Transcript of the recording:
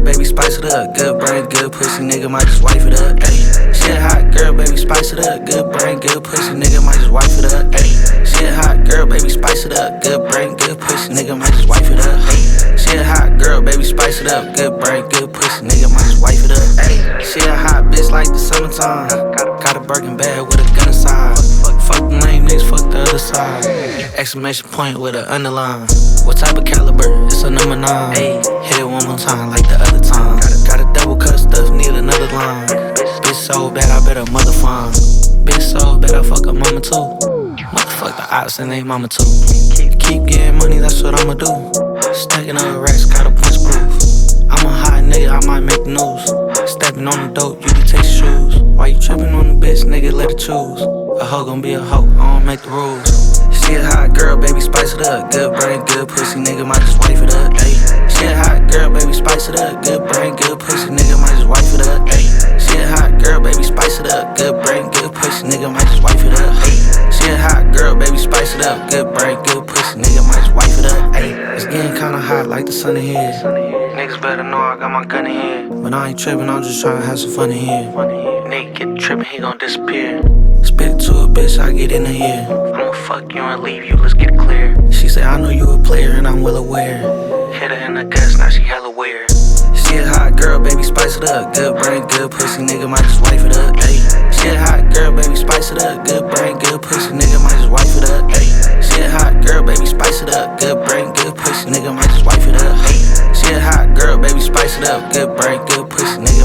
baby, spice it up. Good brain, good pussy, nigga, might just wife it up. Ayy, she a hot girl, baby, spice it up. Good brain, good pussy, nigga, might just wife it up. Ayy, she a hot girl, baby, spice it up. Good brain, good pussy, nigga, might just wife it up. Ayy, she a hot girl, baby, spice it up. Good brain, good pussy, nigga, might just wife it up. Ayy, she a hot bitch like the summertime. Got a Birkin bag with a gun inside. Fuck the lame niggas, fuck the other side. Exclamation point with an underline. What type of caliber? It's a number 9. Hit it one more time like the other time. Got a double cut stuff, need another line. Bitch so bad, I bet her mother fine. Bitch so bad, I fuck her mama too. Motherfuck the ops and they mama too. Keep getting money, that's what I'ma do. Stacking up racks, got a punch proof. I'm a hot nigga, I might make the news. Stepping on the dope, you can take shoes. Why you tripping on the bitch, nigga, let her choose. A hoe gon' be a hoe, I don't make the rules. She a hot girl, baby, spice it up. Good brain, good pussy, nigga, might just wife it up. Ayy, she a hot girl, baby, spice it up. Good brain, good pussy, nigga, might just wife it up. Ayy, she a hot girl, baby, spice it up. Good brain, good pussy, nigga, might just wife it up. Ayy, she a hot girl, baby, spice it up. Good brain, good pussy, nigga, might just wife it up. Ayy, it's getting kinda hot like the sun in here. Niggas better know I got my gun in here. But I ain't trippin', I'm just tryna have some fun in here. Nigga get trippin', he gon' disappear. Spit to a bitch, I get in her ear. I'ma fuck you and leave you, let's get it clear. She say I know you a player and I'm well aware. Hit her in the guts, now she hella weird. She a hot girl, baby, spice it up. Good brain, good pussy, nigga, might just wife it up. Ayy, she a hot girl, baby, spice it up. Good brain, good pussy, nigga, might just wife it up. Ayy, she a hot girl, baby, spice it up. Good brain, good pussy, nigga, might just wife it up. Ayy, she a hot girl, baby, spice it up. Good brain, good pussy, nigga.